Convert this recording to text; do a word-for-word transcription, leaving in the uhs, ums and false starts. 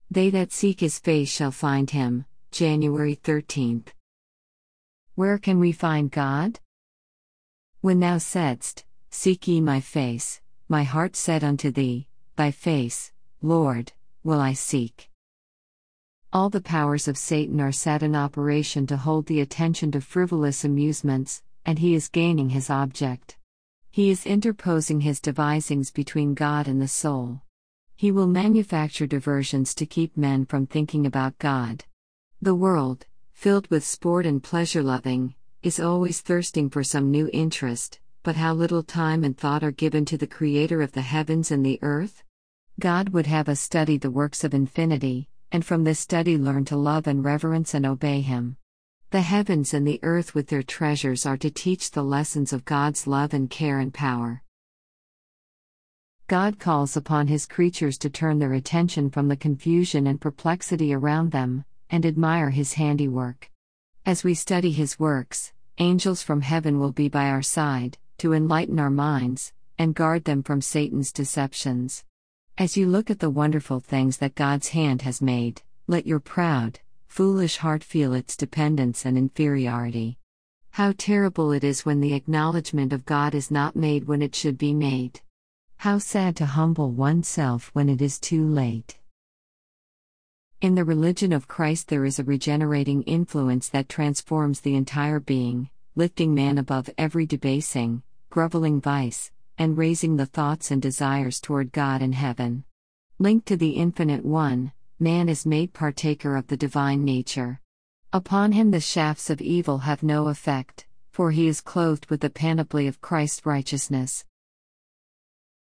They that seek his face shall find him. January thirteenth. Where can we find God? When thou saidst, Seek ye my face, my heart said unto thee, Thy face, Lord, will I seek. All the powers of Satan are set in operation to hold the attention to frivolous amusements, and he is gaining his object. He is interposing his devisings between God and the soul. He will manufacture diversions to keep men from thinking about God. The world, filled with sport and pleasure-loving, is always thirsting for some new interest, but how little time and thought are given to the Creator of the heavens and the earth? God would have us study the works of infinity, and from this study learn to love and reverence and obey Him. The heavens and the earth with their treasures are to teach the lessons of God's love and care and power. God calls upon His creatures to turn their attention from the confusion and perplexity around them, and admire His handiwork. As we study His works, angels from heaven will be by our side, to enlighten our minds, and guard them from Satan's deceptions. As you look at the wonderful things that God's hand has made, let your proud, foolish heart feel its dependence and inferiority. How terrible it is when the acknowledgement of God is not made when it should be made. How sad to humble oneself when it is too late. In the religion of Christ there is a regenerating influence that transforms the entire being, lifting man above every debasing, groveling vice, and raising the thoughts and desires toward God and heaven. Linked to the Infinite One, man is made partaker of the divine nature. Upon him the shafts of evil have no effect, for he is clothed with the panoply of Christ's righteousness.